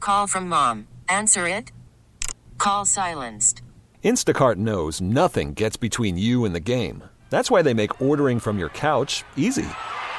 call from mom. Answer it. Call silenced. Instacart knows nothing gets between you and the game. That's why they make ordering from your couch easy.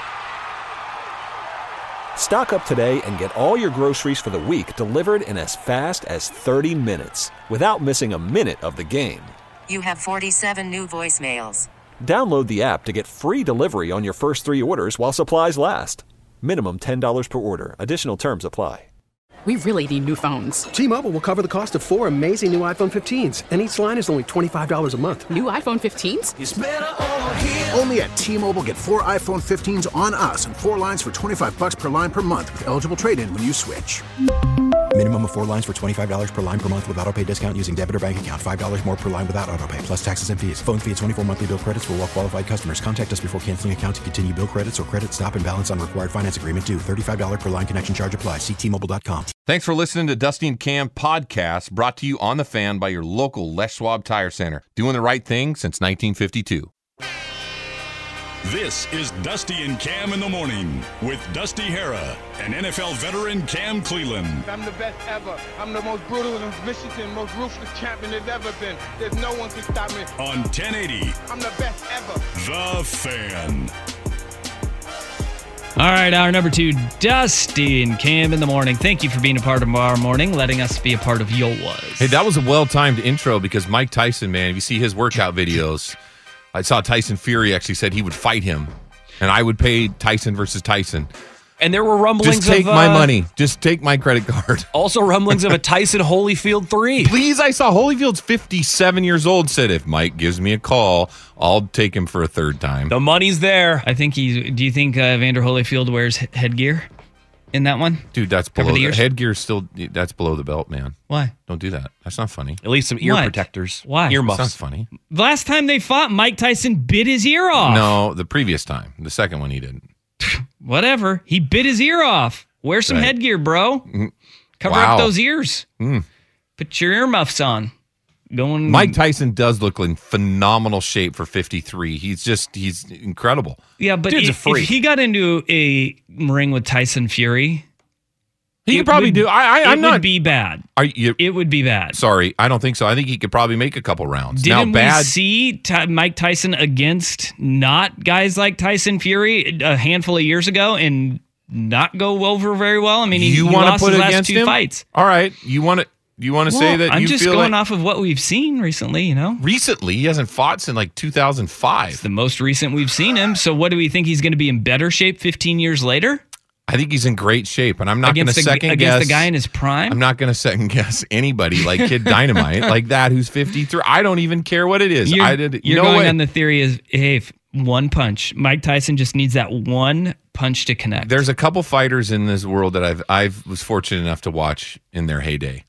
Stock up today and get all your groceries for the week delivered in as fast as 30 minutes without missing a minute of the game. You have 47 new voicemails. Download the app to get free delivery on your first 3 orders while supplies last. Minimum $10 per order. Additional terms apply. We really need new phones. T-Mobile will cover the cost of 4 amazing new iPhone 15s, and each line is only $25 a month. New iPhone 15s? It's better over here. Only at T-Mobile, get 4 iPhone 15s on us and 4 lines for $25 per line per month with eligible trade-in when you switch. Minimum of 4 lines for $25 per line per month with autopay discount using debit or bank account. $5 more per line without autopay, plus taxes and fees. Phone fee at 24 monthly bill credits for well-qualified customers. Contact us before canceling account to continue bill credits or credit stop and balance on required finance agreement due. $35 per line connection charge applies. See T-Mobile.com. Thanks for listening to Dusty and Cam podcast, brought to you on the Fan by your local Les Schwab Tire Center. Doing the right thing since 1952. This is Dusty and Cam in the Morning with Dusty Hera and NFL veteran Cam Cleland. I'm the best ever. I'm the most brutal and vicious and most ruthless champion there's ever been. There's no one can stop me. On 1080. I'm the best ever. The Fan. All right, hour number 2, Dusty and Cam in the morning. Thank you for being a part of our morning, letting us be a part of your was. Hey, that was a well-timed intro because Mike Tyson, man, if you see his workout videos, I saw Tyson Fury actually said he would fight him, and I would pay Tyson versus Tyson. And there were rumblings Just take my money. Just take my credit card. Also rumblings of a Tyson Holyfield 3. Please, I saw Holyfield's 57 years old, said if Mike gives me a call, I'll take him for a third time. The money's there. Do you think Evander Holyfield wears headgear in that one? Dude, that's below the headgear. That's below the belt, man. Why? Don't do that. That's not funny. At least some ear protectors. Why? Earmuffs. That's not funny. Last time they fought, Mike Tyson bit his ear off. No, the previous time. The second one he didn't. Whatever. He bit his ear off. Wear some headgear, bro. Cover up those ears. Put your earmuffs on. Mike Tyson does look in phenomenal shape for 53. He's incredible. Yeah, but if he got into a ring with Tyson Fury, he could probably do. It would be bad. It would be bad. Sorry, I don't think so. I think he could probably make a couple rounds. Didn't we see Mike Tyson against not guys like Tyson Fury a handful of years ago and not go over very well? I mean, he lost his last 2 fights. All right, you want to say that I'm you just feel going like, off of what we've seen recently, you know? Recently? He hasn't fought since like 2005. It's the most recent we've seen him. So what do we think he's going to be in better shape 15 years later? I think he's in great shape, and I'm not going to second guess. Against the guy in his prime? I'm not going to second guess anybody like Kid Dynamite, like that, who's 53. I don't even care what it is. You're going on the theory is, hey, one punch. Mike Tyson just needs that one punch to connect. There's a couple fighters in this world that I was fortunate enough to watch in their heyday.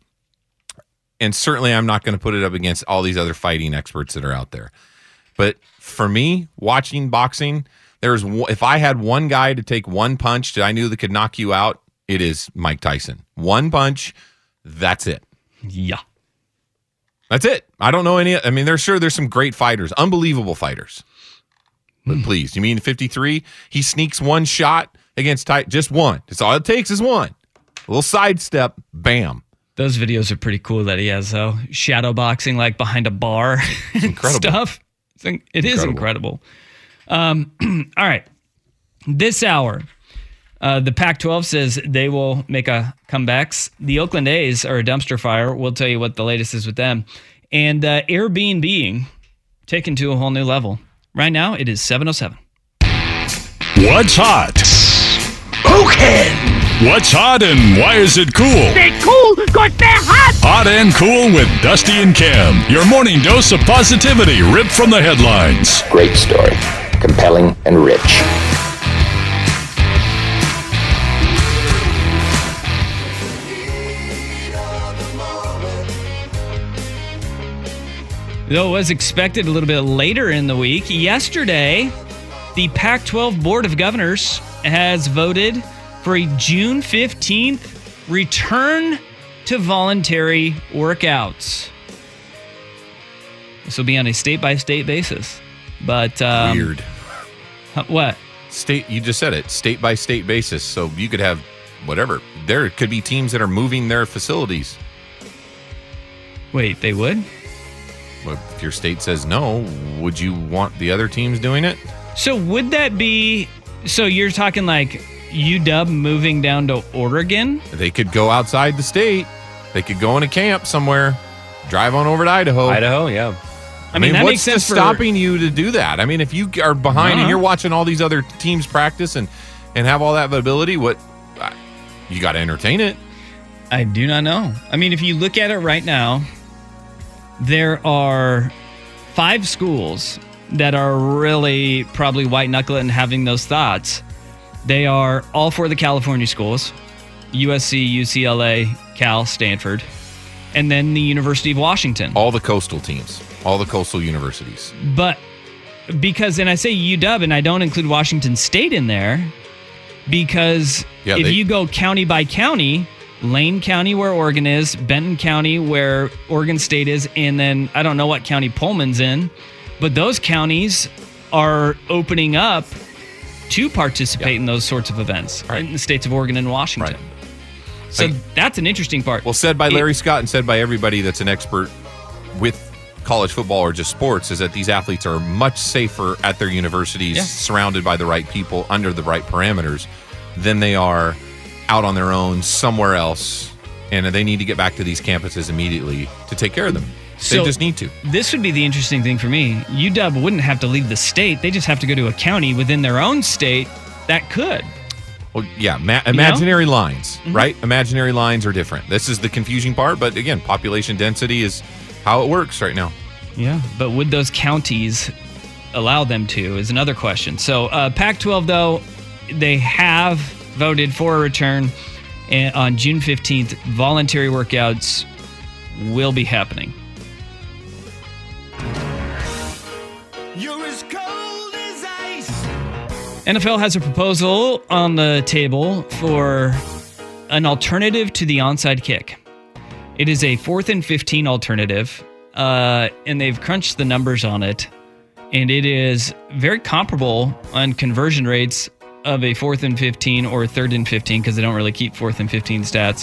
And certainly I'm not going to put it up against all these other fighting experts that are out there. But for me, watching boxing, if I had one guy to take one punch that I knew that could knock you out, it is Mike Tyson. One punch, that's it. Yeah. That's it. I don't know any. I mean, there's some great fighters, unbelievable fighters. But please, you mean 53? He sneaks one shot against Tyson, just one. That's all it takes is one. A little sidestep, bam. Those videos are pretty cool that he has, though. Shadow boxing, like behind a bar and stuff. It is incredible. All right. This hour, the Pac-12 says they will make a comebacks. The Oakland A's are a dumpster fire. We'll tell you what the latest is with them. And Airbnb taken to a whole new level. Right now, it is 7:07. What's hot? Spoken! What's hot and why is it cool? They're cool because they're hot! Hot and cool with Dusty and Cam. Your morning dose of positivity ripped from the headlines. Great story. Compelling and rich. Though it was expected a little bit later in the week, yesterday, the Pac-12 Board of Governors has voted for a June 15th return to voluntary workouts. This will be on a state-by-state basis. But weird. What? State? You just said it. State-by-state basis. So you could have whatever. There could be teams that are moving their facilities. Wait, they would? Well, if your state says no, would you want the other teams doing it? So would that be... So you're talking like UW moving down to Oregon? They could go outside the state. They could go in a camp somewhere, drive on over to Idaho. Idaho, yeah. I mean, that what's makes sense stopping you to do that? I mean, if you are behind and you're watching all these other teams practice and have all that ability, you got to entertain it. I do not know. I mean, if you look at it right now, there are 5 schools that are really probably white-knuckling and having those thoughts. They are all 4 of the California schools, USC, UCLA, Cal, Stanford, and then the University of Washington. All the coastal teams, all the coastal universities. But because, and I say UW, and I don't include Washington State in there, because you go county by county, Lane County where Oregon is, Benton County where Oregon State is, and then I don't know what county Pullman's in, but those counties are opening up to participate in those sorts of events in the states of Oregon and Washington. Right. So that's an interesting part. Well, said by Larry Scott and said by everybody that's an expert with college football or just sports, is that these athletes are much safer at their universities, surrounded by the right people, under the right parameters, than they are out on their own somewhere else. And they need to get back to these campuses immediately to take care of them. They just need to. This would be the interesting thing for me. UW wouldn't have to leave the state. They just have to go to a county within their own state that could. Well, yeah, imaginary lines, right? Imaginary lines are different. This is the confusing part, but again, population density is how it works right now. Yeah, but would those counties allow them to is another question. So Pac-12, though, they have voted for a return on June 15th. Voluntary workouts will be happening. You're as cold as ice. NFL has a proposal on the table for an alternative to the onside kick. It is a 4th and 15 alternative, and they've crunched the numbers on it, and it is very comparable on conversion rates of a 4th and 15 or 3rd and 15, because they don't really keep 4th and 15 stats,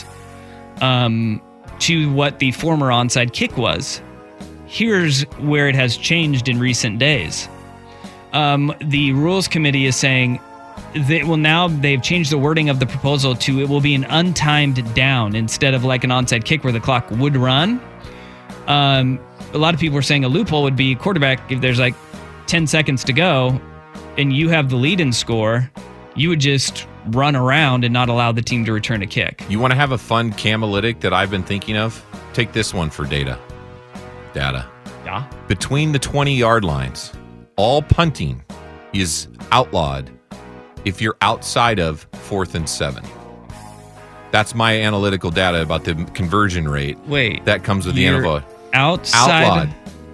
to what the former onside kick was. Here's where it has changed in recent days. The Rules Committee is saying they've changed the wording of the proposal to it will be an untimed down instead of like an onside kick where the clock would run. A lot of people are saying a loophole would be quarterback, if there's like 10 seconds to go and you have the lead and score, you would just run around and not allow the team to return a kick. You want to have a fun Camalytic that I've been thinking of? Take this one for data. Yeah. Between the 20-yard lines, all punting is outlawed if you're outside of 4th and 7. That's my analytical data about the conversion rate. Wait. That comes with the NFL. Outside. Outlawed.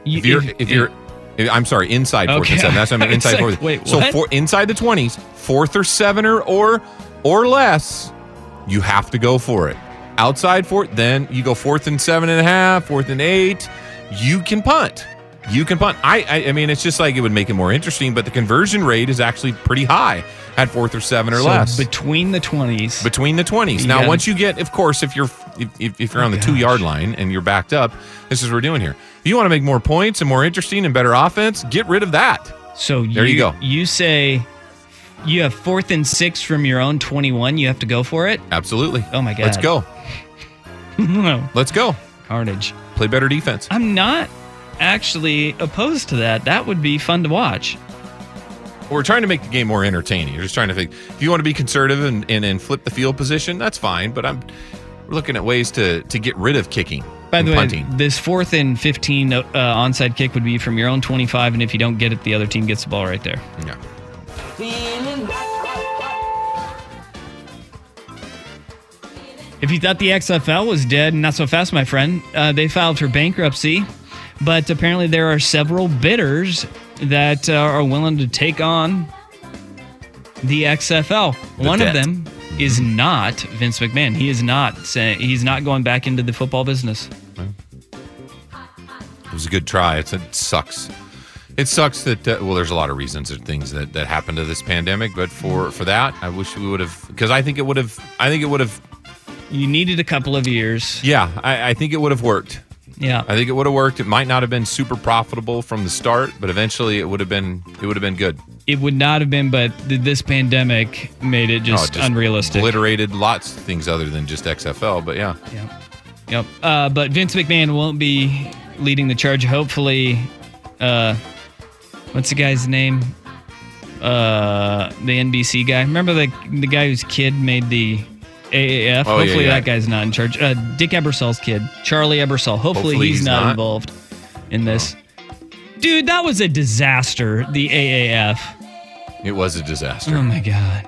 I'm sorry, inside 4th and 7. That's what I mean, inside 4th. Wait, so what? Inside the 20s, 4th or 7 or less, you have to go for it. Outside 4th, then you go 4th and 7.5, 4th and 8. You can punt. I mean, it's just like it would make it more interesting, but the conversion rate is actually pretty high at 4th or 7 or less. Between the 20s. Now, once you get, of course, if you're on the 2-yard line and you're backed up, this is what we're doing here. If you want to make more points and more interesting and better offense, get rid of that. So there you go. You say you have 4th and 6 from your own 21. You have to go for it? Absolutely. Oh, my God. Let's go. Let's go. Carnage. Play better defense. I'm not actually opposed to that. That would be fun to watch. We're trying to make the game more entertaining. You're just trying to think, if you want to be conservative and flip the field position, that's fine. But we're looking at ways to get rid of kicking. By the way, punting. this 4th and 15 onside kick would be from your own 25, and if you don't get it, the other team gets the ball right there. Yeah. If you thought the XFL was dead, not so fast, my friend. They filed for bankruptcy, but apparently there are several bidders that are willing to take on the XFL. One of them is not Vince McMahon. He is not saying he's not going back into the football business. It was a good try. It sucks. It sucks that there's a lot of reasons or things that happened to this pandemic, but for that, I wish we would have, because I think it would have. You needed a couple of years. Yeah, I think it would have worked. Yeah, I think it would have worked. It might not have been super profitable from the start, but eventually it would have been good. It would not have been, but this pandemic made it just unrealistic. Obliterated lots of things other than just XFL, but yeah. Yep. But Vince McMahon won't be leading the charge. Hopefully, what's the guy's name? The NBC guy. Remember the guy whose kid made the AAF? Hopefully that guy's not in charge. Dick Ebersol's kid, Charlie Ebersol. Hopefully he's not involved in this. Dude, that was a disaster, the AAF. It was a disaster. Oh, my God.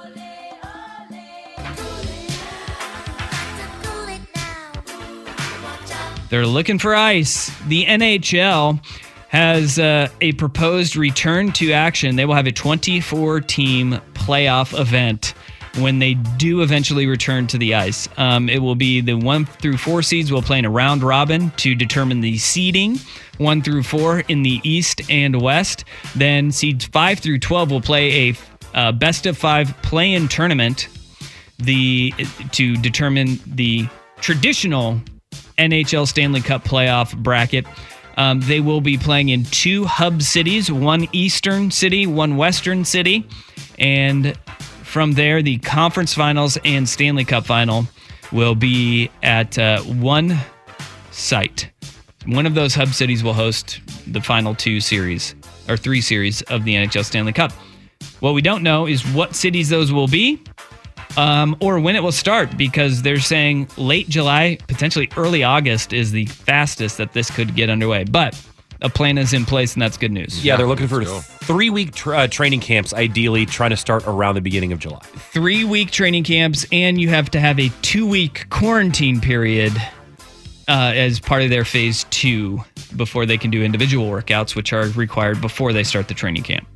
They're looking for ice. The NHL has a proposed return to action. They will have a 24-team playoff event when they do eventually return to the ice. It will be the 1 through 4 seeds will play in a round robin to determine the seeding, 1 through 4 in the East and West. Then seeds 5 through 12 will play a best of 5 play-in tournament to determine the traditional NHL Stanley Cup playoff bracket. They will be playing in 2 hub cities, 1 eastern city, 1 western city, and from there, the conference finals and Stanley Cup final will be at 1 site. One of those hub cities will host the final 2 series, or 3 series of the NHL Stanley Cup. What we don't know is what cities those will be, or when it will start, because they're saying late July, potentially early August is the fastest that this could get underway. But a plan is in place, and that's good news. Yeah, they're looking for 3-week training camps, ideally trying to start around the beginning of July. 3-week training camps, and you have to have a 2-week quarantine period as part of their phase 2 before they can do individual workouts, which are required before they start the training camp.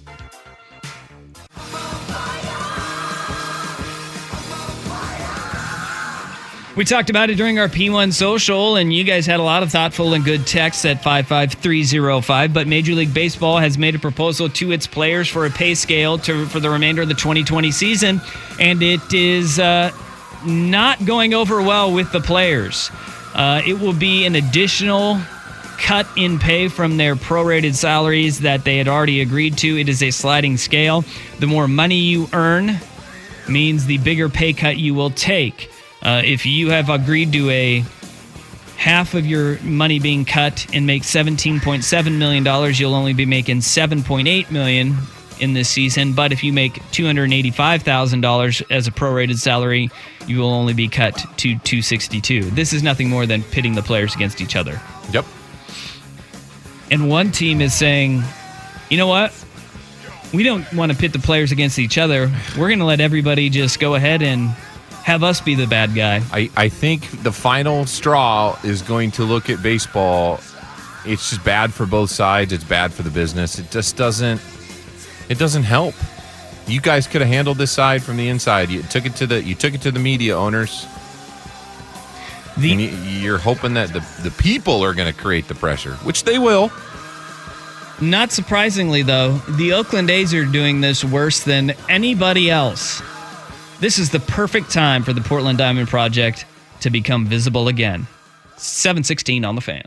We talked about it during our P1 social, and you guys had a lot of thoughtful and good texts at 55305. But Major League Baseball has made a proposal to its players for a pay scale for the remainder of the 2020 season, and it is not going over well with the players. It will be an additional cut in pay from their prorated salaries that they had already agreed to. It is a sliding scale. The more money you earn means the bigger pay cut you will take. If you have agreed to a half of your money being cut and make $17.7 million, you'll only be making $7.8 million in this season. But if you make $285,000 as a prorated salary, you will only be cut to $262,000. This is nothing more than pitting the players against each other. Yep. And one team is saying, you know what? We don't want to pit the players against each other. We're going to let everybody just go ahead and have us be the bad guy. I think the final straw is going to look at baseball. It's just bad for both sides. It's bad for the business. It just doesn't help. You guys could have handled this side from the inside. You took it to the media owners. And you're hoping that the people are going to create the pressure, which they will. Not surprisingly, though, the Oakland A's are doing this worse than anybody else. This is the perfect time for the Portland Diamond Project to become visible again. 7:16 on the Fan.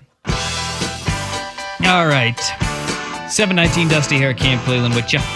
All right. 7:19, Dusty Hair, Camp Cleveland with you.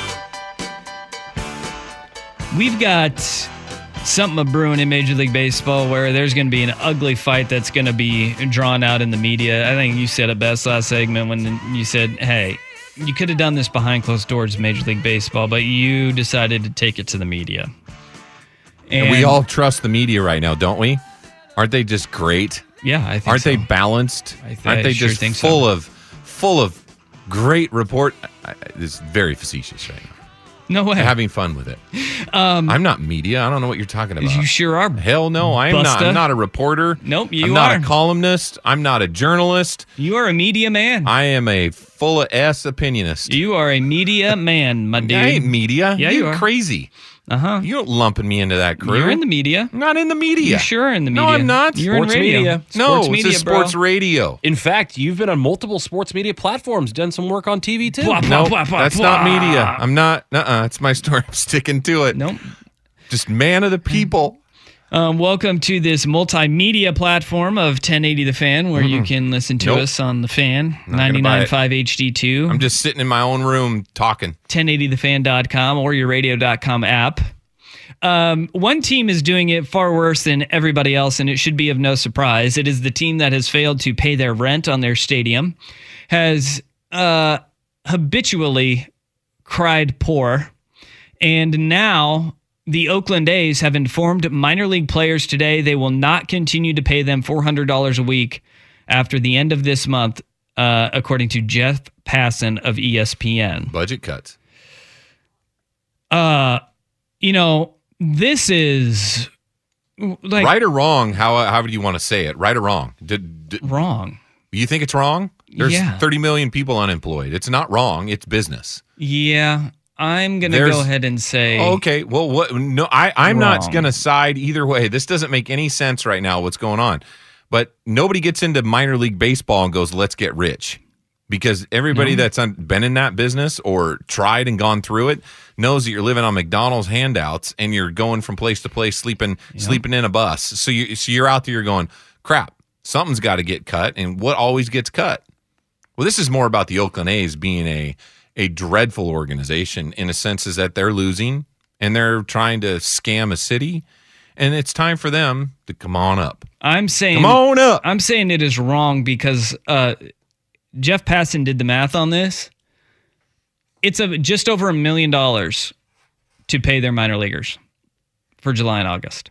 We've got something brewing in Major League Baseball where there's going to be an ugly fight that's going to be drawn out in the media. I think you said it best last segment when you said, hey, you could have done this behind closed doors in Major League Baseball, but you decided to take it to the media. And we all trust the media right now, don't we? Aren't they just great? Yeah, I think Aren't so. they balanced? Aren't they sure just think full so. of great report? It's very facetious right now. No way. I'm having fun with it. I'm not media. I don't know what you're talking about. You sure are. Hell no, I am not. I'm not a reporter. Nope, you are. I'm not a columnist. I'm not a journalist. You are a media man. I am a full of ass opinionist. You are a media man, my dude. I ain't media. Yeah, you are crazy. You don't lumping me into that crew. You're in the media. I'm not in the media. You sure are in the media. No, I'm not. You're Sports in radio. media. Sports No, media, it's a sports bro. radio. In fact, you've been on multiple sports media platforms, done some work on TV too. Blah, blah, No, blah, blah, that's blah. not media. I'm not. It's my story. I'm sticking to it. Nope. Just man of the people. Welcome to this multimedia platform of 1080 The Fan, where you can listen to Nope. us on The Fan, Not gonna buy it. 99.5 HD2. I'm just sitting in my own room talking. 1080thefan.com or your radio.com app. One team is doing it far worse than everybody else, and it should be of no surprise. It is the team that has failed to pay their rent on their stadium, has habitually cried poor, and now the Oakland A's have informed minor league players today they will not continue to pay them $400 a week after the end of this month, according to Jeff Passan of ESPN. Budget cuts. This is like Right or wrong? However you want to say it. Right or wrong? wrong. You think it's wrong? There's Yeah. 30 million people unemployed. It's not wrong. It's business. Yeah, I'm gonna go ahead and say. Okay. Well, what? No, I'm not Wrong. going to side either way. This doesn't make any sense right now. What's going on? But nobody gets into minor league baseball and goes, "Let's get rich," because everybody that's been in that business or tried and gone through it knows that you're living on McDonald's handouts and you're going from place to place, sleeping in a bus. So you're out there, you're going, "Crap, something's got to get cut," and what always gets cut? Well, this is more about the Oakland A's being a dreadful organization in a sense is that they're losing and they're trying to scam a city, and it's time for them to come on up. I'm saying, Come on up. I'm saying it is wrong because Jeff Passan did the math on this. It's just over $1 million to pay their minor leaguers for July and August.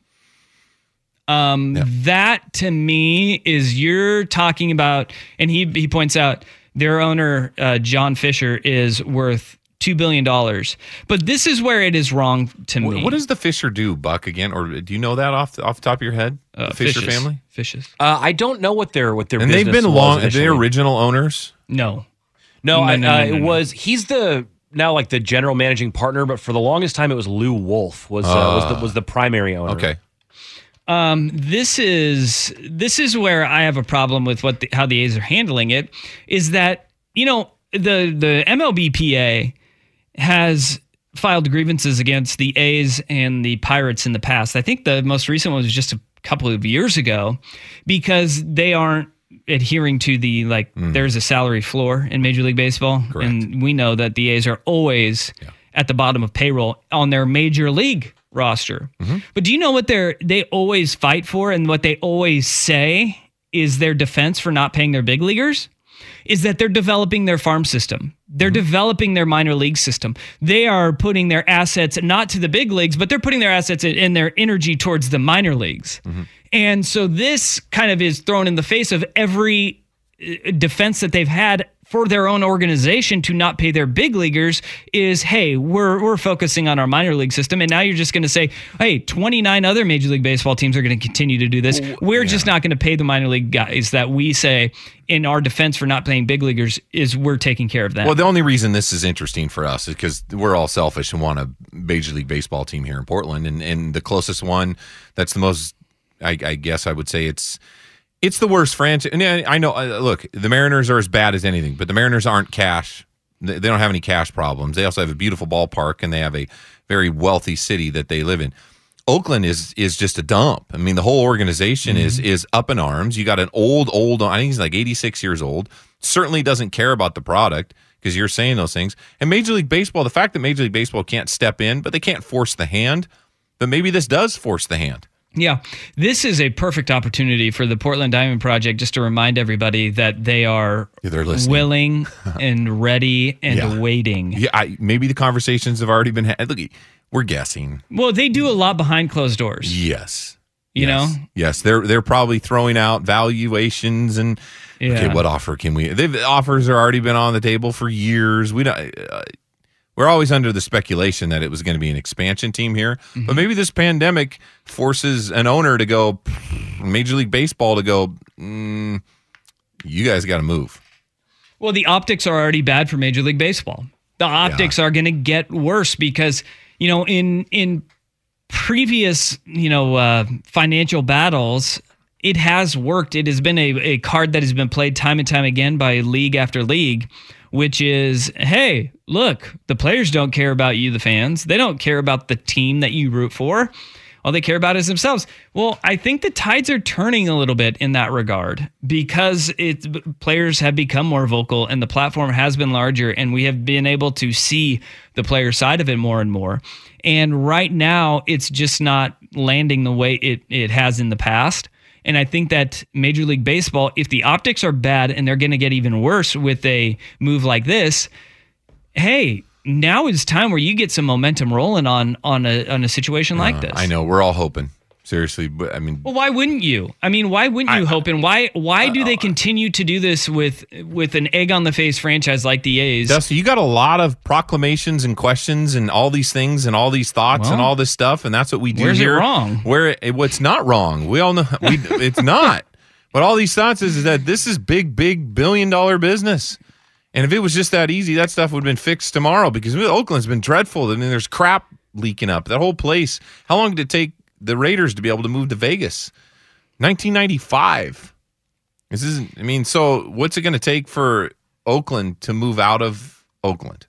That to me is you're talking about, and he points out their owner, John Fisher, is worth $2 billion. But this is where it is wrong to me. What does the Fisher do, Buck, again? Or do you know that off the top of your head? The Fisher Fishes. family? Fishes. I don't know what their And business they've been was long. Are initially. they original owners? No. No, No. it was. He's the now like the general managing partner, but for the longest time it was Lou Wolf was the primary owner. Okay. This is where I have a problem with how the A's are handling it. Is that the MLBPA has filed grievances against the A's and the Pirates in the past. I think the most recent one was just a couple of years ago because they aren't adhering to the there's a salary floor in Major League Baseball. Correct. And we know that the A's are always at the bottom of payroll on their Major League roster. But do you know what they always fight for and what they always say is their defense for not paying their big leaguers? Is that they're developing their farm system. They're developing their minor league system. They are putting their assets not to the big leagues, but they're putting their assets and their energy towards the minor leagues. And so this kind of is thrown in the face of every defense that they've had for their own organization to not pay their big leaguers is, hey, we're focusing on our minor league system. And now you're just going to say, hey, 29 other Major League Baseball teams are going to continue to do this. We're just not going to pay the minor league guys that we say in our defense for not paying big leaguers is we're taking care of that. Well, the only reason this is interesting for us is because we're all selfish and want a Major League Baseball team here in Portland. And the closest one that's the most, I guess I would say it's the worst franchise. And I know, look, the Mariners are as bad as anything, but the Mariners aren't cash. They don't have any cash problems. They also have a beautiful ballpark, and they have a very wealthy city that they live in. Oakland is just a dump. I mean, the whole organization is up in arms. You got an old, I think he's like 86 years old, certainly doesn't care about the product because you're saying those things. And Major League Baseball, the fact that Major League Baseball can't step in, but they can't force the hand, but maybe this does force the hand. Yeah, this is a perfect opportunity for the Portland Diamond Project just to remind everybody that they are willing and ready and waiting. Yeah, maybe the conversations have already been had. Look, we're guessing. Well, they do a lot behind closed doors. Yes. You know? Yes, they're probably throwing out valuations and okay, what offer can we? The offers are already been on the table for years. We're always under the speculation that it was going to be an expansion team here, but maybe this pandemic forces an owner to go, Major League Baseball to go, you guys got to move. Well, the optics are already bad for Major League Baseball. The optics are going to get worse because, in previous, financial battles, it has worked. It has been a card that has been played time and time again by league after league, which is, hey, look, the players don't care about you, the fans. They don't care about the team that you root for. All they care about is themselves. Well, I think the tides are turning a little bit in that regard because players have become more vocal and the platform has been larger and we have been able to see the player side of it more and more. And right now, it's just not landing the way it has in the past. And I think that Major League Baseball, if the optics are bad and they're going to get even worse with a move like this, hey, now is time where you get some momentum rolling on a situation like this. I know. We're all hoping. Seriously. But well, why wouldn't you? Why wouldn't you hope? And why do they continue to do this with an egg on the face franchise like the A's? Dusty, you got a lot of proclamations and questions and all these things and all these thoughts and all this stuff, and that's what we do where's here. It wrong? What's not wrong? We all know it's not. But all these thoughts is that this is big billion-dollar business. And if it was just that easy, that stuff would have been fixed tomorrow because Oakland's been dreadful. I mean, there's crap leaking up. That whole place. How long did it take the Raiders to be able to move to Vegas? 1995. So what's it going to take for Oakland to move out of Oakland?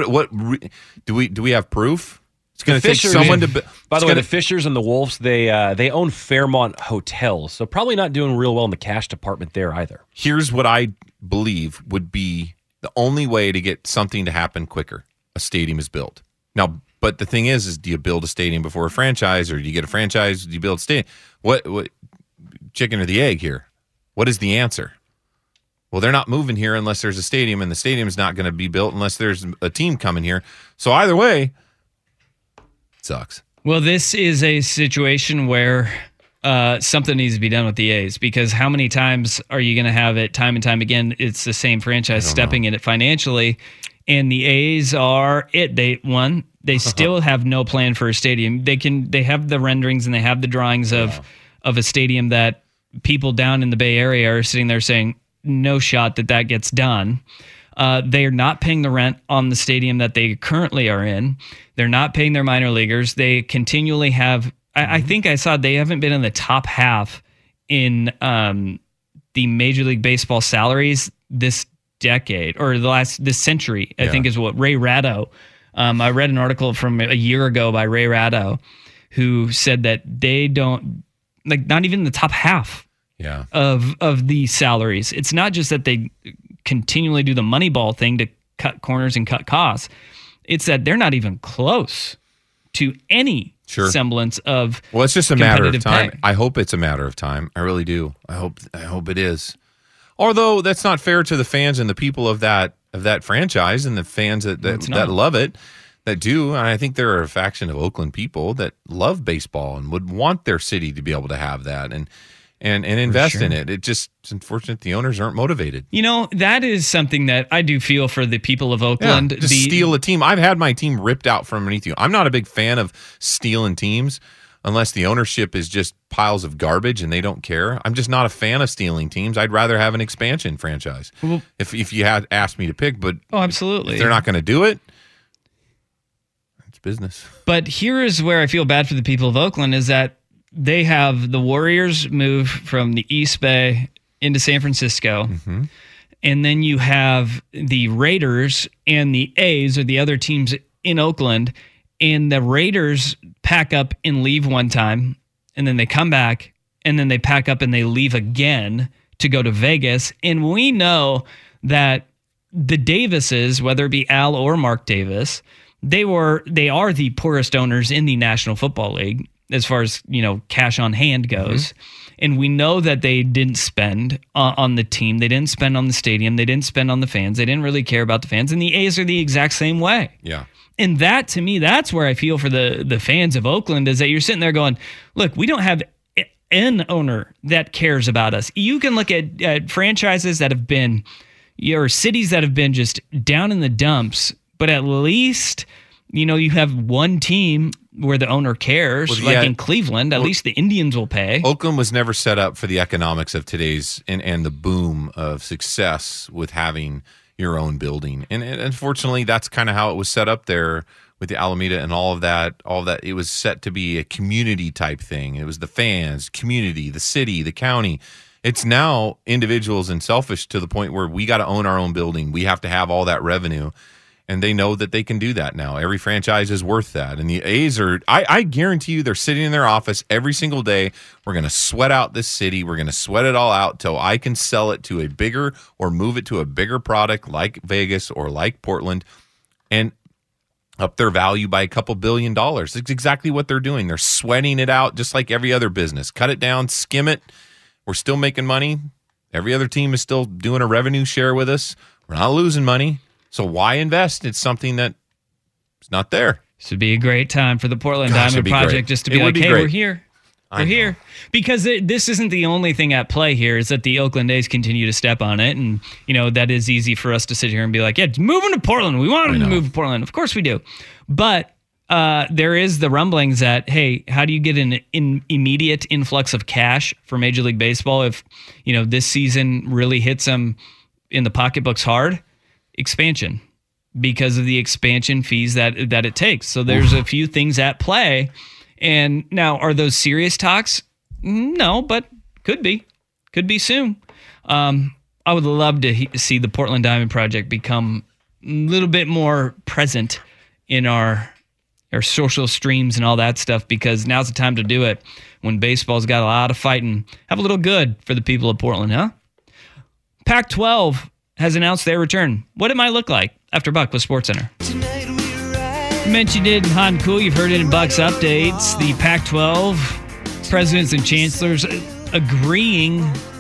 Do we have proof? It's going to take someone to. By the way, the Fishers and the Wolves, they own Fairmont Hotels, so probably not doing real well in the cash department there either. Here's what I believe would be the only way to get something to happen quicker. A stadium is built. Now, but the thing is do you build a stadium before a franchise, or do you get a franchise? Do you build a stadium? What chicken or the egg here? What is the answer? Well, they're not moving here unless there's a stadium, and the stadium is not going to be built unless there's a team coming here. So either way, it sucks. Well, this is a situation where something needs to be done with the A's, because how many times are you going to have it time and time again? It's the same franchise stepping in it financially, and the A's are it. They still have no plan for a stadium. They have the renderings and they have the drawings of a stadium that people down in the Bay Area are sitting there saying, no shot that gets done. They are not paying the rent on the stadium that they currently are in. They're not paying their minor leaguers. They continually have. I think I saw they haven't been in the top half in the Major League Baseball salaries this decade or this century. I think is what Ray Ratto. I read an article from a year ago by Ray Ratto, who said that they don't not even the top half. Of the salaries. It's not just that they continually do the Moneyball thing to cut corners and cut costs. It's that they're not even close to any semblance of. Well, it's just a matter of time. Pay. I hope it's a matter of time. I really do. I hope it is. Although that's not fair to the fans and the people of that franchise and the fans that love it, that do. And I think there are a faction of Oakland people that love baseball and would want their city to be able to have that and invest in it. It's unfortunate the owners aren't motivated. That is something that I do feel for the people of Oakland. Just steal a team. I've had my team ripped out from underneath you. I'm not a big fan of stealing teams unless the ownership is just piles of garbage and they don't care. I'm just not a fan of stealing teams. I'd rather have an expansion franchise if you had asked me to pick. But absolutely. If they're not going to do it, it's business. But here is where I feel bad for the people of Oakland is that they have the Warriors move from the East Bay into San Francisco. Mm-hmm. And then you have the Raiders and the A's are the other teams in Oakland. And the Raiders pack up and leave one time. And then they come back. And then they pack up and they leave again to go to Vegas. And we know that the Davises, whether it be Al or Mark Davis, they are the poorest owners in the National Football League, as far as, cash on hand goes. Mm-hmm. And we know that they didn't spend on the team. They didn't spend on the stadium. They didn't spend on the fans. They didn't really care about the fans. And the A's are the exact same way. Yeah. And that, to me, that's where I feel for the fans of Oakland, is that you're sitting there going, look, we don't have an owner that cares about us. You can look at franchises that have been, or cities that have been just down in the dumps, but at least, you have one team where the owner cares, in Cleveland, at least the Indians will pay. Oakland was never set up for the economics of today's and the boom of success with having your own building. And unfortunately, that's kind of how it was set up there with the Alameda and all of that, it was set to be a community type thing. It was the fans, community, the city, the county. It's now individuals and selfish to the point where we got to own our own building. We have to have all that revenue, and they know that they can do that now. Every franchise is worth that. And the A's are, I guarantee you, they're sitting in their office every single day. We're going to sweat out this city. We're going to sweat it all out till I can sell it to a bigger or move it to a bigger product like Vegas or like Portland and up their value by a couple $1 billion. It's exactly what they're doing. They're sweating it out just like every other business. Cut it down, skim it. We're still making money. Every other team is still doing a revenue share with us. We're not losing money. So why invest? It's something that is not there. This would be a great time for the Portland Diamond Project just to be like, hey, we're here. We're here. Because this isn't the only thing at play here, is that the Oakland A's continue to step on it. And, that is easy for us to sit here and be like, yeah, moving to Portland. We want them to move to Portland. Of course we do. But there is the rumblings that, hey, how do you get an immediate influx of cash for Major League Baseball if, this season really hits them in the pocketbooks hard? Expansion, because of the expansion fees that it takes. So there's a few things at play. And now, are those serious talks? No, but could be soon. I would love to see the Portland Diamond Project become a little bit more present in our social streams and all that stuff, because now's the time to do it when baseball's got a lot of fighting. Have a little good for the people of Portland, huh? Pac-12 has announced their return. What it might look like after Buck with SportsCenter. Mentioned it in Hot and Cool. You've heard it in Buck's updates. The Pac-12 presidents and chancellors agreeing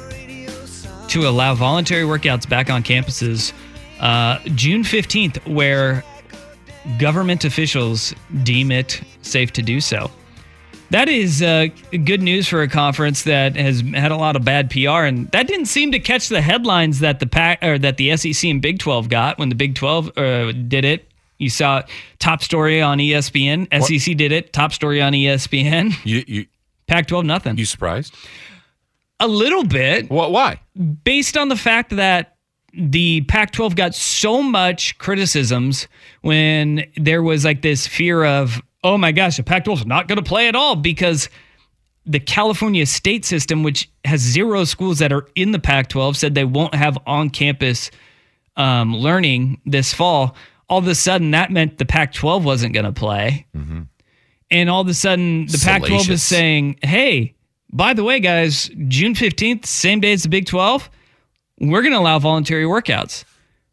to allow voluntary workouts back on campuses June 15th, where government officials deem it safe to do so. That is good news for a conference that has had a lot of bad PR, and that didn't seem to catch the headlines that the SEC and Big 12 got when the Big 12 did it. You saw top story on ESPN. What? SEC did it. Top story on ESPN. Pac-12, nothing. You surprised? A little bit. Why? Based on the fact that the Pac-12 got so much criticisms when there was like this fear of, oh my gosh, the Pac-12 is not going to play at all, because the California state system, which has 0 schools that are in the Pac-12, said they won't have on-campus learning this fall. All of a sudden, that meant the Pac-12 wasn't going to play. Mm-hmm. And all of a sudden, the Pac-12 is saying, hey, by the way, guys, June 15th, same day as the Big 12, we're going to allow voluntary workouts.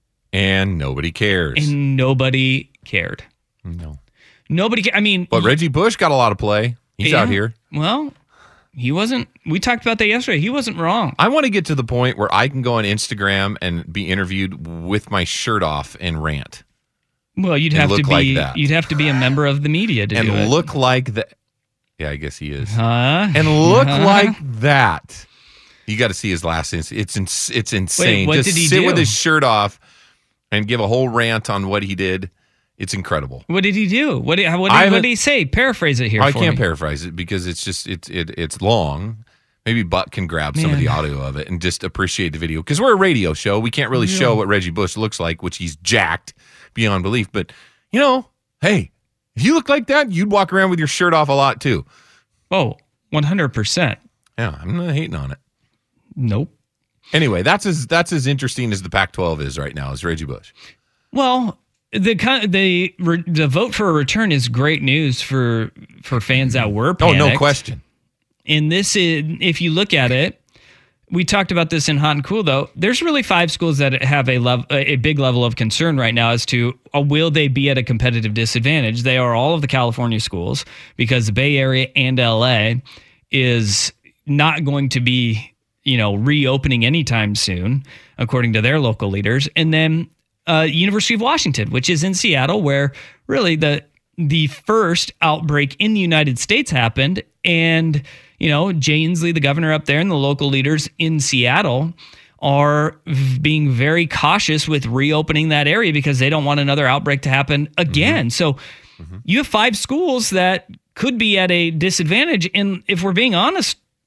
And nobody cares. And nobody cared. No. Nobody. I mean, but Reggie Bush got a lot of play. He's out here. Well, he wasn't. We talked about that yesterday. He wasn't wrong. I want to get to the point where I can go on Instagram and be interviewed with my shirt off and rant. Well, you'd have to be. Like that. You'd have to be a member of the media to do it. And look like that. Yeah, I guess he is. And look like that. You got to see his last instance. It's insane. Wait, what Just did he sit do? with his shirt off and give a whole rant on what he did. It's incredible. What did he do? What did he say? Paraphrase it here. I can't paraphrase it because it's just it's long. Maybe Buck can grab some of the audio of it and just appreciate the video, because we're a radio show. We can't really show what Reggie Bush looks like, which he's jacked beyond belief. But hey, if you look like that, you'd walk around with your shirt off a lot too. Oh, 100%. Yeah, I'm not hating on it. Nope. Anyway, that's as interesting as the Pac-12 is right now, is Reggie Bush. Well, the vote for a return is great news for fans that were panicked. Oh, no question. And this is, if you look at it, we talked about this in Hot and Cool, though. There's really 5 schools that have a big level of concern right now as to will they be at a competitive disadvantage. They are all of the California schools, because the Bay Area and LA is not going to be, reopening anytime soon, according to their local leaders. And then University of Washington, which is in Seattle, where really the first outbreak in the United States happened. And, Jay Inslee, the governor up there, and the local leaders in Seattle are being very cautious with reopening that area because they don't want another outbreak to happen again. So you have 5 schools that could be at a disadvantage. And if we're being honest,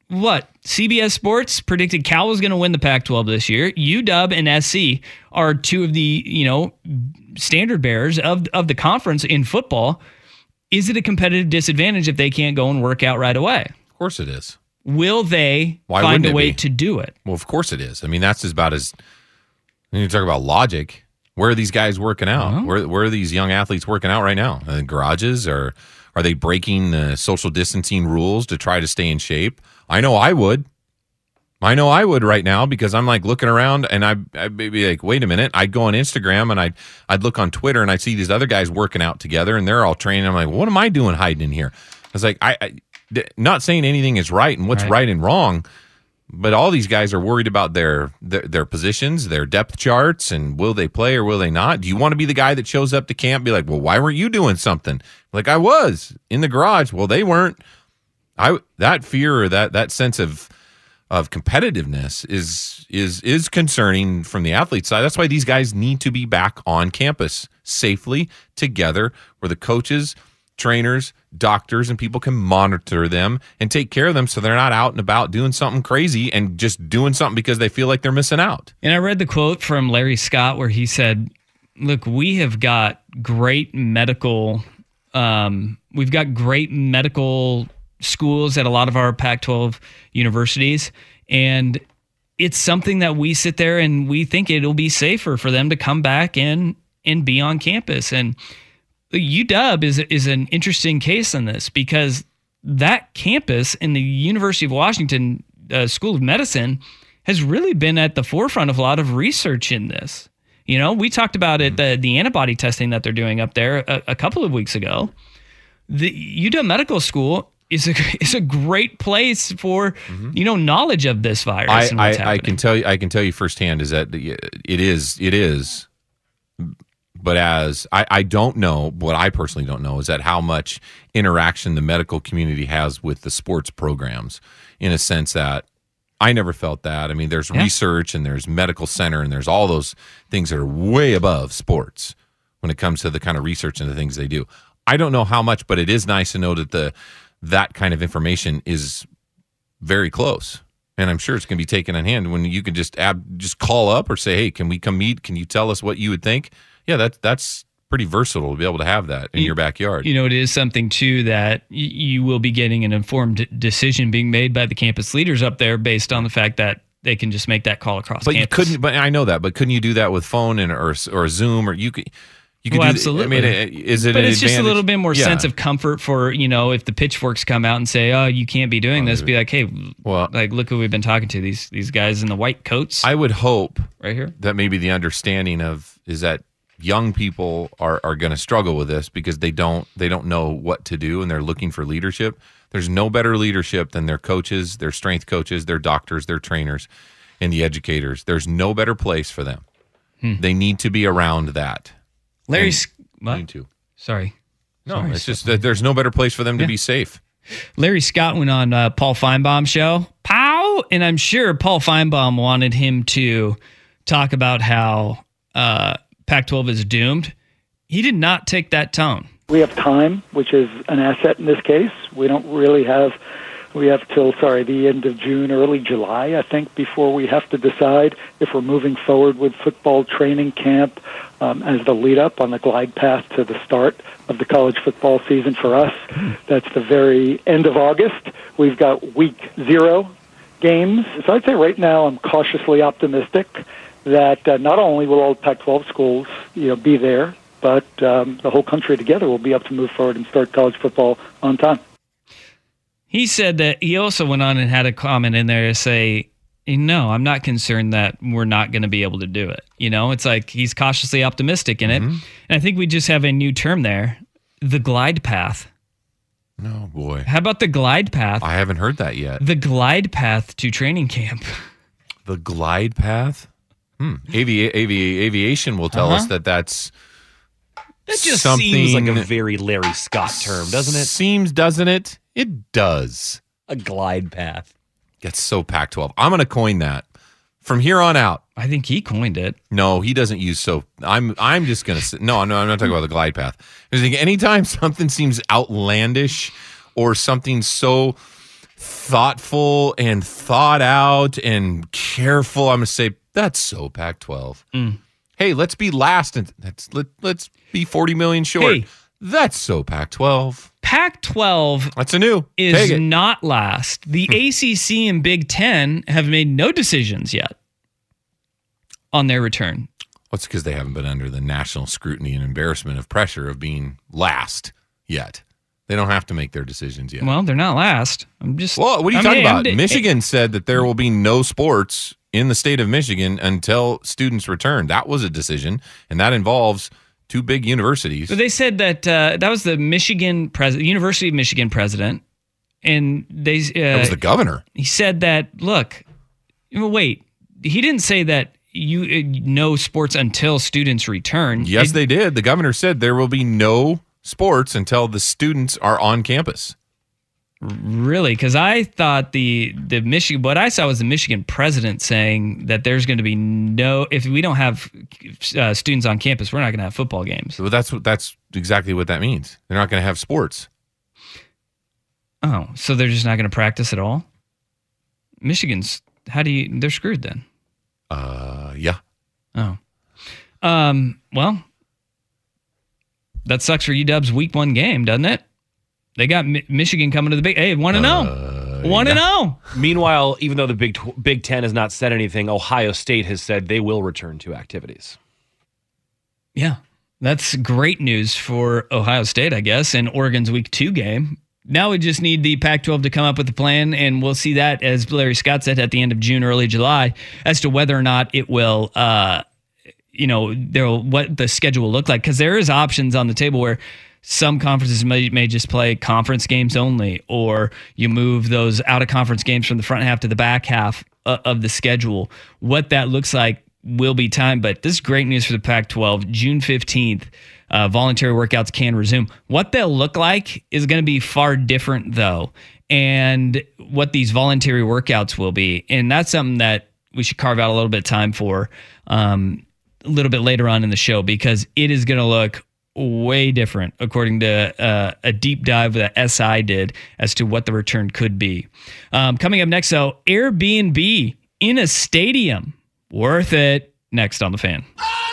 CBS Sports predicted Cal was going to win the Pac-12 this year. UW and SC are two of the, standard bearers of the conference in football. Is it a competitive disadvantage if they can't go and work out right away? Of course it is. Will they find a way to do it? Well, of course it is. I mean, that's about as you talk about logic. Where are these guys working out? Where are these young athletes working out right now? In garages, or are they breaking the social distancing rules to try to stay in shape? I know I would right now, because I'm like looking around and I'd be like, wait a minute. I'd go on Instagram and I'd look on Twitter and I'd see these other guys working out together and they're all training. I'm like, what am I doing hiding in here? I was like, I not saying anything is right and what's right and wrong, but all these guys are worried about their positions, their depth charts, and will they play or will they not? Do you want to be the guy that shows up to camp, be like, well, why weren't you doing something? Like, I was in the garage. Well, they weren't. That fear or that sense of competitiveness is concerning from the athlete side. That's why these guys need to be back on campus safely together, where the coaches, trainers, doctors, and people can monitor them and take care of them, so they're not out and about doing something crazy and just doing something because they feel like they're missing out. And I read the quote from Larry Scott where he said, look, we have got great medical schools at a lot of our Pac-12 universities, and it's something that we sit there and we think it'll be safer for them to come back and be on campus. And UW is an interesting case in this, because that campus in the University of Washington School of Medicine has really been at the forefront of a lot of research in this. We talked about it, the antibody testing that they're doing up there a couple of weeks ago. The UW Medical School is a great place for knowledge of this virus. And what's happening. I can tell you firsthand is that it is. But as I don't know, what I personally don't know is that how much interaction the medical community has with the sports programs, in a sense that I never felt that. I mean, there's research and there's medical center and there's all those things that are way above sports when it comes to the kind of research and the things they do. I don't know how much, but it is nice to know that that kind of information is very close. And I'm sure it's going to be taken on hand when you can just call up or say, hey, can we come meet? Can you tell us what you would think? Yeah, that's pretty versatile to be able to have that in your backyard. It is something, too, that you will be getting an informed decision being made by the campus leaders up there based on the fact that they can just make that call across campus. But I know that, but couldn't you do that with phone or Zoom, or you could do absolutely. I mean, is it? But it's just a little bit more sense of comfort for if the pitchforks come out and say, "Oh, you can't be doing this," be like, "Hey, look who we've been talking to, these guys in the white coats." I would hope right here that maybe the understanding is that young people are going to struggle with this because they don't know what to do and they're looking for leadership. There's no better leadership than their coaches, their strength coaches, their doctors, their trainers, and the educators. There's no better place for them. They need to be around that. Larry, need to. Sorry. No, Sorry, it's just that there's no better place for them to be safe. Larry Scott went on Paul Feinbaum's show. Pow! And I'm sure Paul Feinbaum wanted him to talk about how Pac-12 is doomed. He did not take that tone. We have time, which is an asset in this case. We don't really have... We have till, the end of June, early July, I think, before we have to decide if we're moving forward with football training camp as the lead-up on the glide path to the start of the college football season for us. That's the very end of August. We've got week 0 games. So I'd say right now I'm cautiously optimistic that not only will all Pac-12 schools be there, but the whole country together will be able to move forward and start college football on time. He said that he also went on and had a comment in there to say, no, I'm not concerned that we're not going to be able to do it. It's like he's cautiously optimistic in it. And I think we just have a new term there, the glide path. Oh, boy. How about the glide path? I haven't heard that yet. The glide path to training camp. The glide path? Aviation will tell us that's... That just something seems like a very Larry Scott term, doesn't it? Doesn't it? It does. A glide path. That's so Pac-12. I'm going to coin that from here on out. I think he coined it. No, he doesn't use so. I'm just going to say, no, I'm not talking about the glide path. I think anytime something seems outlandish or something so thoughtful and thought out and careful, I'm going to say that's so Pac-12. Hey, let's be last and let's be 40 million short. Hey. That's so Pac-12. Pac-12 That's a new. is not last. The ACC and Big Ten have made no decisions yet on their return. Well, it's because they haven't been under the national scrutiny and embarrassment of pressure of being last yet. They don't have to make their decisions yet. Well, they're not last. Well, what are you talking about? Michigan said that there will be no sports in the state of Michigan until students return. That was a decision, and that involves two big universities. So they said that that was the University of Michigan president, and that was the governor. He said that, look, wait, he didn't say that no sports until students return. Yes, they did. The governor said there will be no sports until the students are on campus. Really? Because I thought the Michigan, what I saw was the Michigan president saying that there's going to be no, if we don't have students on campus, we're not going to have football games. So that's exactly what that means. They're not going to have sports. Oh, so they're just not going to practice at all? Michigan's, they're screwed then. Yeah. Oh. Well, that sucks for UW's week 1 game, doesn't it? They got Michigan coming to the big. Hey, 1-0. 1-0. Meanwhile, even though the Big Ten has not said anything, Ohio State has said they will return to activities. Yeah, that's great news for Ohio State, I guess, and Oregon's week 2 game. Now we just need the Pac-12 to come up with a plan, and we'll see that, as Larry Scott said, at the end of June, early July, as to whether or not it will, what the schedule will look like. Because there is options on the table where some conferences may just play conference games only, or you move those out-of-conference games from the front half to the back half of the schedule. What that looks like will be time, but this is great news for the Pac-12. June 15th, voluntary workouts can resume. What they'll look like is going to be far different, though, and what these voluntary workouts will be. And that's something that we should carve out a little bit of time for a little bit later on in the show, because it is going to look way different, according to a deep dive that SI did as to what the return could be. Coming up next, though, Airbnb in a stadium. Worth it. Next on The Fan.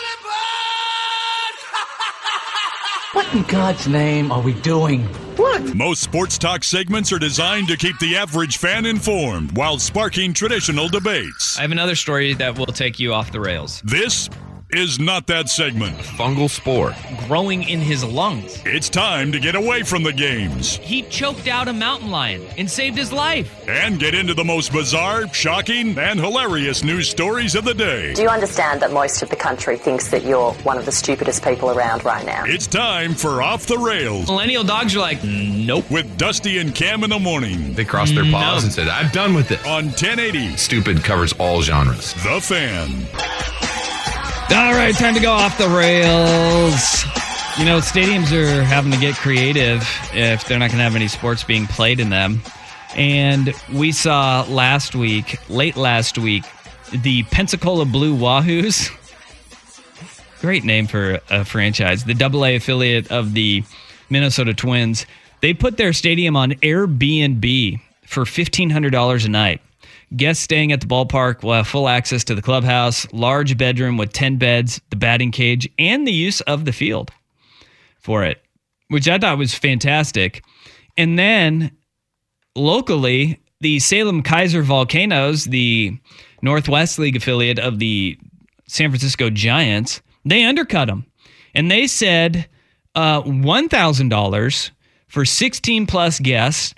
What in God's name are we doing? What? Most sports talk segments are designed to keep the average fan informed while sparking traditional debates. I have another story that will take you off the rails. This is not that segment. Fungal spore growing in his lungs. It's time to get away from the games. He choked out a mountain lion and saved his life. And get into the most bizarre, shocking, and hilarious news stories of the day. Do you understand that most of the country thinks that you're one of the stupidest people around right now? It's time for Off the Rails. Millennial dogs are like, nope. With Dusty and Cam in the morning. They crossed their paws and said, I'm done with it. On 1080. Stupid covers all genres. The Fan. All right, time to go off the rails. You know, stadiums are having to get creative if they're not going to have any sports being played in them. And we saw late last week, the Pensacola Blue Wahoos. Great name for a franchise. The AA affiliate of the Minnesota Twins. They put their stadium on Airbnb for $1,500 a night. Guests staying at the ballpark will have full access to the clubhouse, large bedroom with 10 beds, the batting cage, and the use of the field for it, which I thought was fantastic. And then locally, the Salem Kaiser Volcanoes, the Northwest League affiliate of the San Francisco Giants, they undercut them. And they said $1,000 for 16-plus guests.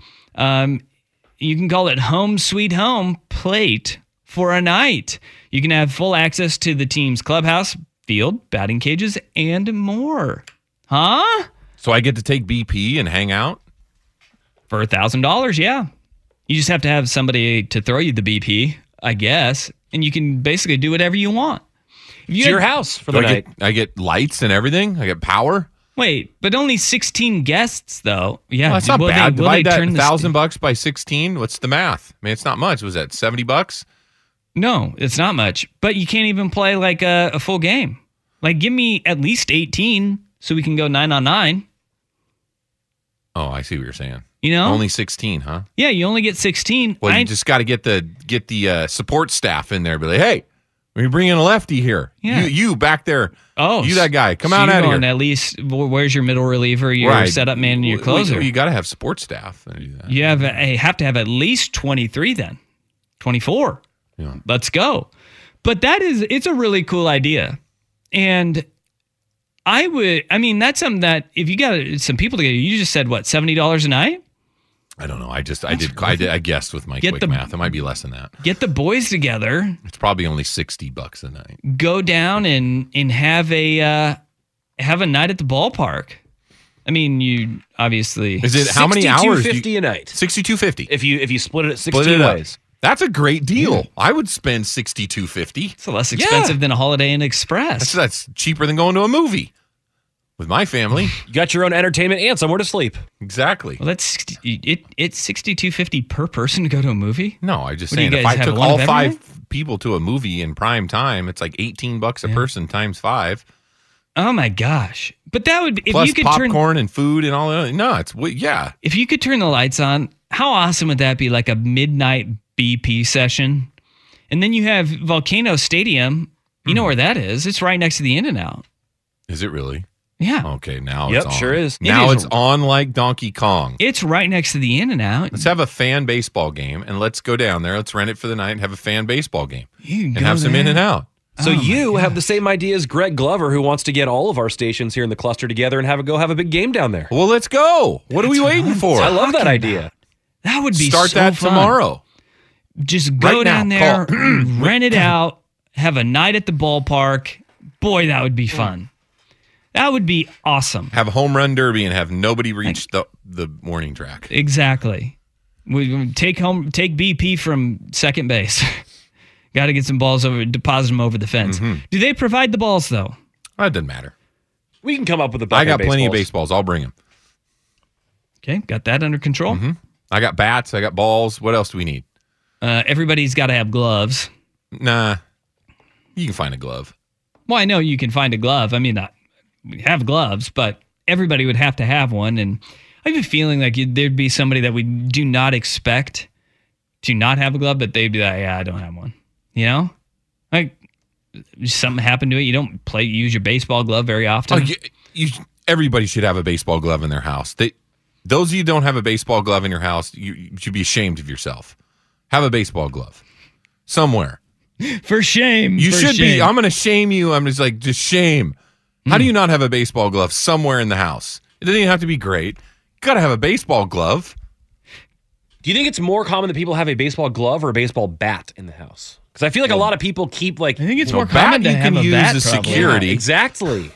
You can call it home sweet home plate for a night. You can have full access to the team's clubhouse, field, batting cages, and more. Huh? So I get to take BP and hang out? For $1,000, yeah. You just have to have somebody to throw you the BP, I guess, and you can basically do whatever you want. It's your house for the night. I get lights and everything? I get power? Wait, but only 16 guests, though. Yeah, well, that's not bad. Divide that $1,000 by 16. What's the math? I mean, it's not much. Was that $70? No, it's not much. But you can't even play like a full game. Like, give me at least 18 so we can go 9-on-9. Oh, I see what you're saying. You know? Only 16, huh? Yeah, you only get 16. Well, you just got to get the support staff in there. Be like, hey, we bring in a lefty here. Yeah. You back there. Oh, you that guy. Come so out you're of here. going at least, where's your middle reliever, your setup man, and your closer? You got to have support staff. That do that. You have to have at least 23 then. 24. Yeah. Let's go. But it's a really cool idea. And that's something that if you got some people together, you just said what, $70 a night? I don't know. I guessed with my quick math. It might be less than that. Get the boys together. It's probably only $60 a night. Go down and have a night at the ballpark. I mean, you obviously is it how many hours? $62.50 a night. $62.50 if you split it at 16 ways. That's a great deal. I would spend $62.50. It's less expensive than a Holiday Inn Express. That's cheaper than going to a movie. With my family, you got your own entertainment and somewhere to sleep. Exactly. Well, it's $62.50 per person to go to a movie. No, I just saying if I took all 5 people to a movie in prime time, it's like $18 a person times 5. Oh my gosh! But that would if plus you could popcorn and food and all that. No, yeah. If you could turn the lights on, how awesome would that be? Like a midnight BP session, and then you have Volcano Stadium. You know where that is? It's right next to the In-N-Out. Is it really? Yeah. Okay, now it's on. Sure is. Now it's on like Donkey Kong. It's right next to the In-N-Out. Let's have a fan baseball game, and let's go down there. Let's rent it for the night and have a fan baseball game. And have some In-N-Out. So you have the same idea as Greg Glover, who wants to get all of our stations here in the cluster together and have a big game down there. Well, let's go. What are we waiting for? I love that idea. That would be Start that fun. tomorrow. Just go Right down now. there, rent it out, have a night at the ballpark. Boy, that would be fun. That would be awesome. Have a home run derby and have nobody reach the warning track. Exactly. We take BP from second base. Got to get some balls deposit them over the fence. Mm-hmm. Do they provide the balls though? That doesn't matter. We can come up with a I got plenty of baseballs. I'll bring them. Okay, got that under control. Mm-hmm. I got bats. I got balls. What else do we need? Everybody's got to have gloves. Nah, you can find a glove. Well, I know you can find a glove. I mean, we have gloves, but everybody would have to have one. And I have a feeling like there'd be somebody that we do not expect to not have a glove, but they'd be like, yeah, I don't have one. You know? Like, something happened to it. You don't use your baseball glove very often. Everybody should have a baseball glove in their house. Those of you who don't have a baseball glove in your house, you should be ashamed of yourself. Have a baseball glove somewhere. For shame. You should be. I'm going to shame you. I'm just shame. How do you not have a baseball glove somewhere in the house? It doesn't even have to be great. You got to have a baseball glove. Do you think it's more common that people have a baseball glove or a baseball bat in the house? Because I feel like a lot of people keep I think it's more common to have a bat. You can use as security. Yeah, exactly.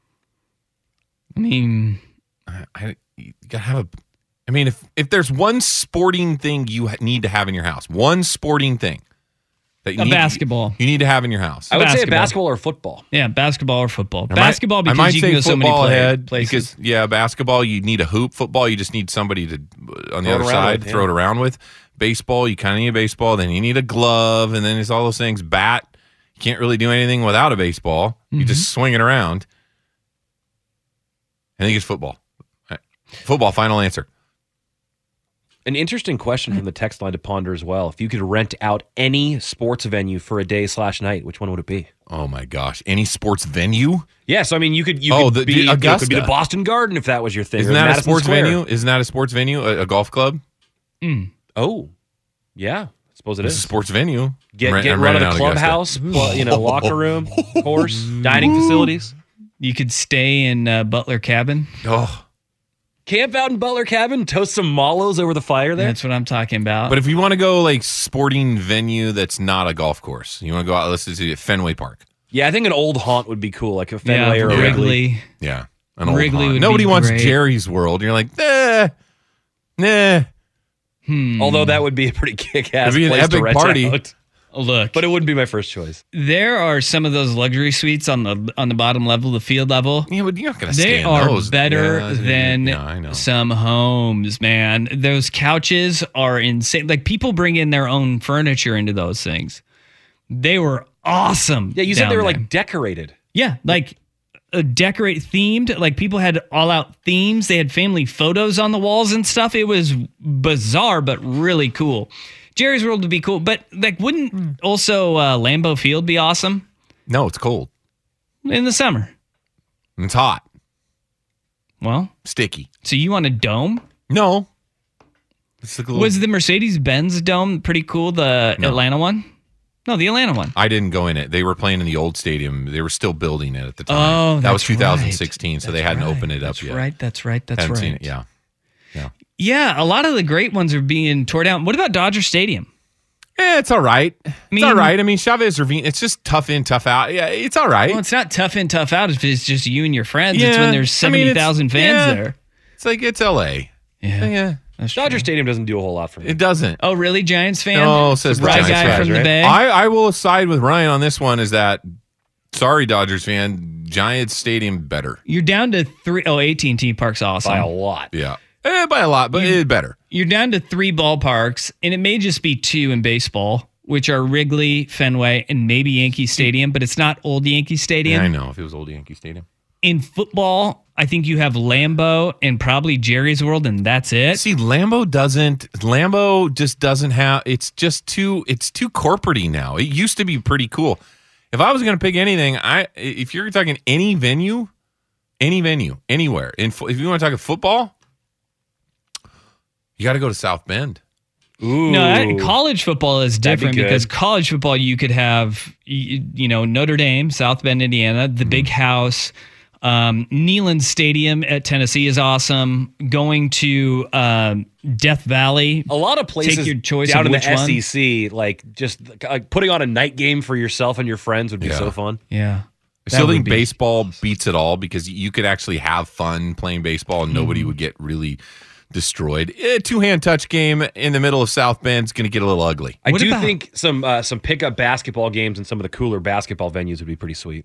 I mean, you gotta have if there's one sporting thing you need to have in your house, one sporting thing that you basketball you need to have in your house. I would say basketball or football. Yeah, basketball or football. Basketball because I might you say can go so many places. Because basketball you need a hoop. Football you just need somebody to on the other side throw it around with. Baseball you kind of need a baseball. Then you need a glove, and then there's all those things. Bat you can't really do anything without a baseball. You just swing it around. I think it's football. Football. Final answer. An interesting question from the text line to ponder as well. If you could rent out any sports venue for a day/night, which one would it be? Oh my gosh, any sports venue? Yeah, so I mean, you could be Augusta. It could be the Boston Garden if that was your thing. Isn't that a sports venue? Isn't that a sports venue? A golf club? Oh, yeah. I suppose it is. It's a sports venue. Get run of the clubhouse, locker room, course, dining facilities. You could stay in Butler Cabin. Oh. Camp out in Butler Cabin, toast some mallows over the fire there. That's what I'm talking about. But if you want to go sporting venue that's not a golf course, you want to go out, let's see, Fenway Park. Yeah, I think an old haunt would be cool, like a Fenway or a Wrigley. Yeah, an old Wrigley haunt. would Nobody be wants great. Jerry's World. You're like, nah. Although that would be a pretty kick-ass It'd be an place to epic rent party. out. Look, but it wouldn't be my first choice. There are some of those luxury suites on the bottom level, the field level. Yeah, but you're not going to stay They in are those. better than some homes, man. Those couches are insane. Like, people bring in their own furniture into those things. They were awesome. Yeah, you said they were down there. decorated. Yeah, like decorate themed. Like people had all out themes. They had family photos on the walls and stuff. It was bizarre, but really cool. Jerry's World would be cool, but like, wouldn't also Lambeau Field be awesome? No, it's cold in the summer. It's hot. Well, sticky. So you want a dome? No. Was the Mercedes-Benz dome pretty cool? The Atlanta one? No, the Atlanta one. I didn't go in it. They were playing in the old stadium. They were still building it at the time. Oh, that was 2016, so they hadn't opened it up that's yet. That's right. Hadn't seen it. Yeah. Yeah, a lot of the great ones are being torn down. What about Dodger Stadium? Yeah, it's all right. It's all right. I mean, Chavez Ravine, it's just tough in, tough out. Yeah, it's all right. Well, it's not tough in, tough out if it's just you and your friends. It's when there's 70,000 fans there. It's like, it's L.A. Yeah. Dodger Stadium doesn't do a whole lot for me. It doesn't. Oh, really? Giants fan? No, says the Rye Giants guy fan, from the right? Bay? I will side with Ryan on this one is that, sorry, Dodgers fan, Giants Stadium better. You're down to 3. Oh, AT&T Park's awesome. By a lot. Yeah. By a lot, but it's better. You're down to 3 ballparks, and it may just be 2 in baseball, which are Wrigley, Fenway, and maybe Yankee Stadium, but it's not old Yankee Stadium. Yeah, I know, if it was old Yankee Stadium. In football, I think you have Lambeau and probably Jerry's World, and that's it. See, Lambeau just doesn't have, it's too corporate-y now. It used to be pretty cool. If I was going to pick anything, if you're talking any venue, anywhere, if you want to talk football, you got to go to South Bend. Ooh. No, college football is different because college football, you could have, Notre Dame, South Bend, Indiana, the Big House, Neyland Stadium at Tennessee is awesome. Going to Death Valley. A lot of places take your choice down of in which the SEC, like just like putting on a night game for yourself and your friends would be so fun. Yeah. I still think baseball beats it all because you could actually have fun playing baseball and nobody would get really destroyed. A 2-hand touch game in the middle of South Bend is going to get a little ugly. I do think some pickup basketball games in some of the cooler basketball venues would be pretty sweet.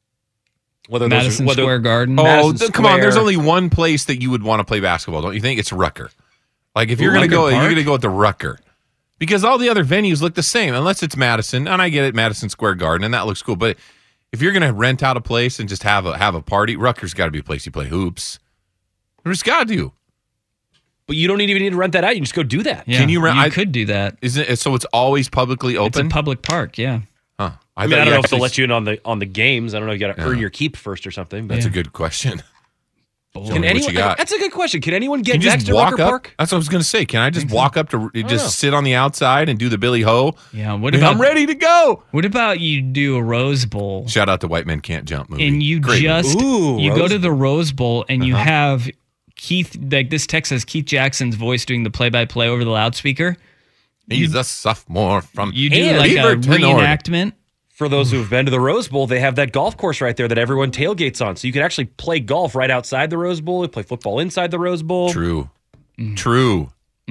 Madison Square Garden. Oh, come on! There's only one place that you would want to play basketball, don't you think? It's Rucker. Like if you're going to go, you're going to go at the Rucker because all the other venues look the same, unless it's Madison. And I get it, Madison Square Garden, and that looks cool. But if you're going to rent out a place and just have a party, Rucker's got to be a place you play hoops. You just got to. But you don't even need to rent that out. You can just go do that. Yeah, can you rent? You could do that. Isn't it? So it's always publicly open. It's a public park. Yeah. Huh. I don't know if they'll let you in on the games. I don't know if you got to earn your keep first or something. That's a good question. Can anyone? That's a good question. Can anyone get can you next just to walk Rucker up? Park? That's what I was going to say. Can I just walk up to just sit on the outside and do the Billy Ho? Yeah. What about? I'm ready to go. What about you do a Rose Bowl? Shout out to White Men Can't Jump movie. And you Great you go to the Rose Bowl and you have Keith, like this text says Keith Jackson's voice doing the play-by-play over the loudspeaker. He's a sophomore from you do like a reenactment. For those who've been to the Rose Bowl, they have that golf course right there that everyone tailgates on. So you can actually play golf right outside the Rose Bowl. You play football inside the Rose Bowl. True. True.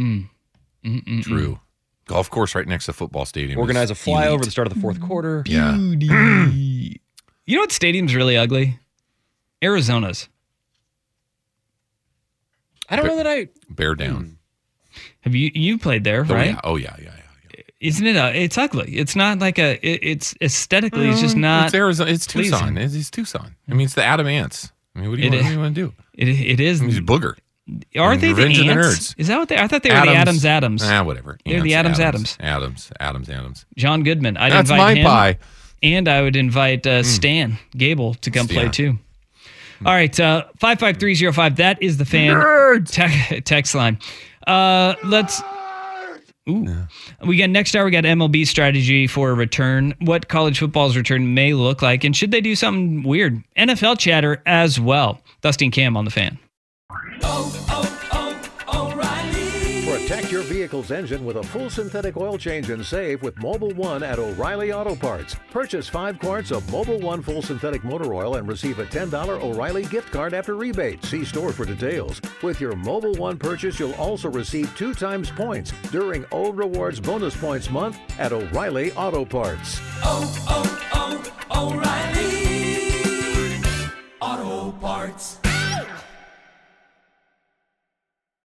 Golf course right next to football stadium. Organize a flyover at the start of the fourth quarter. Yeah. You know what stadium's really ugly? Arizona's. I don't know that I... Bear down. Have you played there, right? Yeah. Oh, yeah. Isn't it? It's ugly. It's not like it's aesthetically. It's just not. It's Arizona. It's pleasing. Tucson. It's Tucson. I mean, it's the Adam Ants. I mean, what do you want to do? It is. He's a booger. Aren't they the Revenge ants? of the Nerds. Is that what they? I thought they were the Adams. Whatever. They're the Adams. Adams. John Goodman. I'd That's invite my him, pie. And I would invite Stan Gable to come play too. All right, 55305. That is the fan text line. Let's. We got next hour. We got MLB strategy for a return. What college football's return may look like, and should they do something weird? NFL chatter as well. Dusty and Cam on the Fan. Protect your vehicle's engine with a full synthetic oil change and save with Mobil 1 at O'Reilly Auto Parts. Purchase 5 quarts of Mobil 1 full synthetic motor oil and receive a $10 O'Reilly gift card after rebate. See store for details. With your Mobil 1 purchase, you'll also receive 2 times points during Old Rewards Bonus Points Month at O'Reilly Auto Parts. O'Reilly Auto Parts.